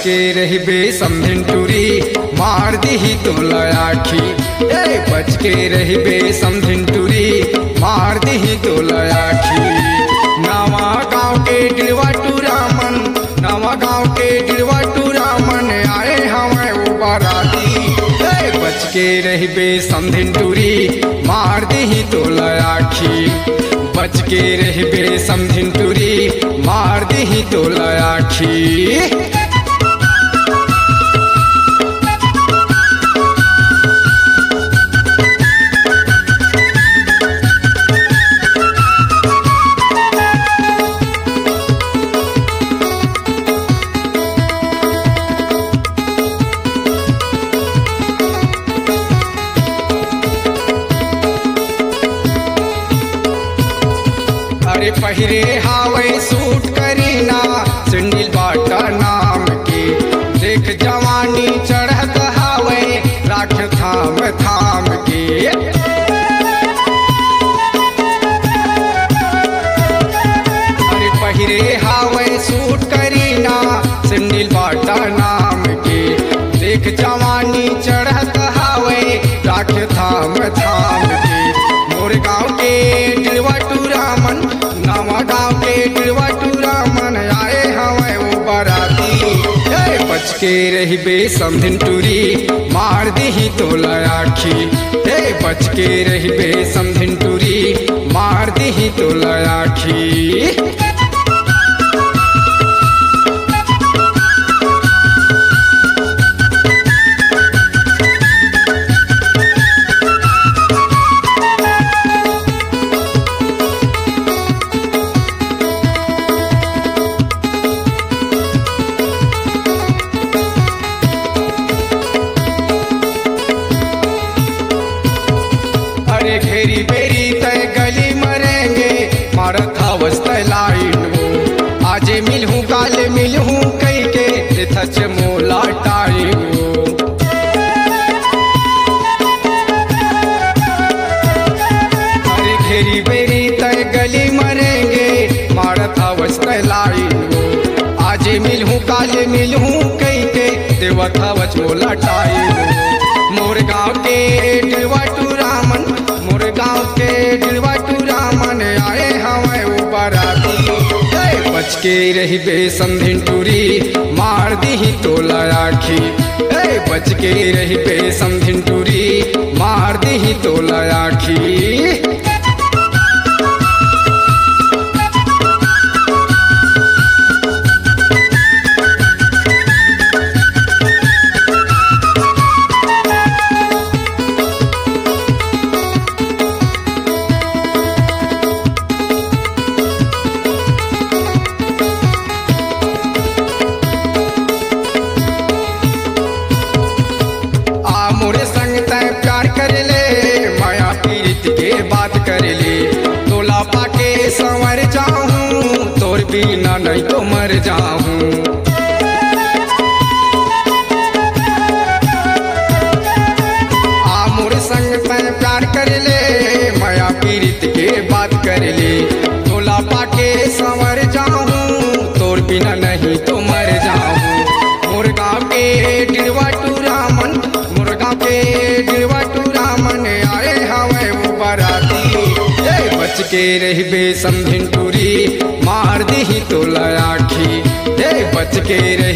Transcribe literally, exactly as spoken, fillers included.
के रहिबे समधिन टूरी मार दीही तोला आखी। ए बच के रहिबे समधिन टूरी मार दीही तोला आखी। नवा गाँव के डिड़वा टूरामन, नवा गाँव के डिड़वा टूरामन आए हमें वो बाराती। ए बच के रहिबे समधिन टूरी मार दीही तोला आखी। बच के रहिबे समधिन टूरी मार दीही तोला आखी। अरे पहिरे हावे सूट करीना सिंडिल बाटा नाम के। देख जवानी चढ़त हावे राख थाम थाम के। अरे पहिरे हावे सूट करीना सिंडिल बाटा नाम के। देख जवानी चढ़त हावे राख थाम थाम के। मोर गाँव के डिड़वा टूरामन, नवा गाँव के डिड़वा टूरामन आए हमें वो बाराती। ए बच के रहिबे समधिन टूरी मार दीही तोला आखी। ए बच के रहिबे समधिन टूरी मार दीही तोला आखी। अरे घेरी बेरी तय गली मरेंगे मारत हवस तय लाइन वो। आजे मिलहूँ काले मिलहूँ कई के थच मोला टाइम वो। अरे घेरी बेरी तय गली मरेंगे मारत हवस तय लाइन वो। आजे मिलहूँ काले मिलहूँ कई के देवत हवस मोला टाइम वो। मोर गाँव के डिड़वा टूरामन, मोर गाँव के डिड़वा टूरामन आए हमें वो बाराती। ए बच के रहिबे समधिन टूरी मार दीही तोला आखी। ए बच के रहिबे समधिन टूरी मार दीही तोला आखी। मोरे संग तय प्यार कर ले माया पीरित के बात कर ले। तोला पाके संवर जाऊं तोर बिना नहीं तो मर जाऊं। आ मोरे संग तय प्यार कर ले माया पीरित के बात कर ले। तोला पाके संवर जाऊं तोर बिना नहीं तो मर जाऊं। मोर गाँव के डिड़वा टूरामन, मोर गाँव के डिड़वा टूरामन आए हमें वो बाराती। ए बच के रहिबे समधिन टूरी मार दीही तोला आखी। ए बच के